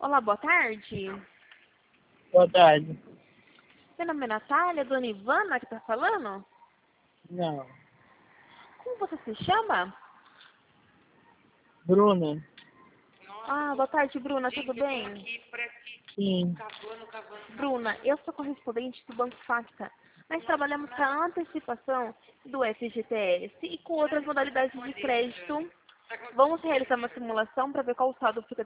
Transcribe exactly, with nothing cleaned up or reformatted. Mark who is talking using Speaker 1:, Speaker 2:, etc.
Speaker 1: Olá, boa tarde.
Speaker 2: Boa tarde.
Speaker 1: Meu nome é Natália, dona Ivana que tá falando?
Speaker 2: Não.
Speaker 1: Como você se chama?
Speaker 2: Bruna?
Speaker 1: Ah, boa tarde, Bruna, tudo bem?
Speaker 2: Sim.
Speaker 1: Bruna, eu sou correspondente do Banco Facta. Nós trabalhamos com a antecipação do F G T S e com outras modalidades de crédito. Vamos realizar uma simulação para ver qual o saldo fica